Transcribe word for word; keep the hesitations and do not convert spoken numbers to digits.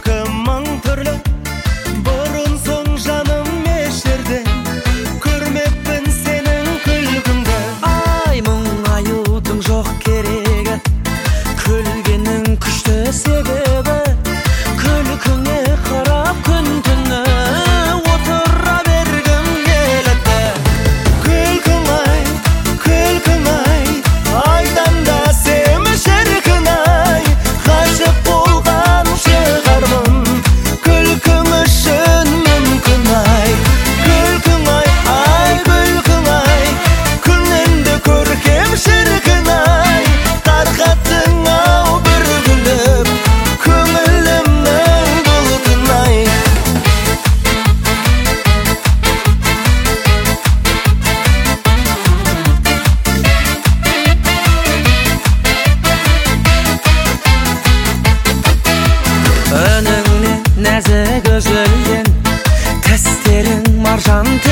күлкім мың түрлі, бұрын соң жаным ешерден көрмеппін сенің күлкіңді. Ай, мұңаюдың жоқ керегі, күлгенің күшті себебі, күлкіңе қарап күн түні отыра бергім келеді. Күлкің ай, күлкің ай, айдан да сені шіркін ай, ғашық болған шығармын күлкің үшін мүмкін ай. Күлкің ай, ай күлкің ай, күніңді көркем шіркін ай, тарқаттың ау бір күліп көңілімнің бұлтын ай. Önüne nәзік үзілген, тістерің маржан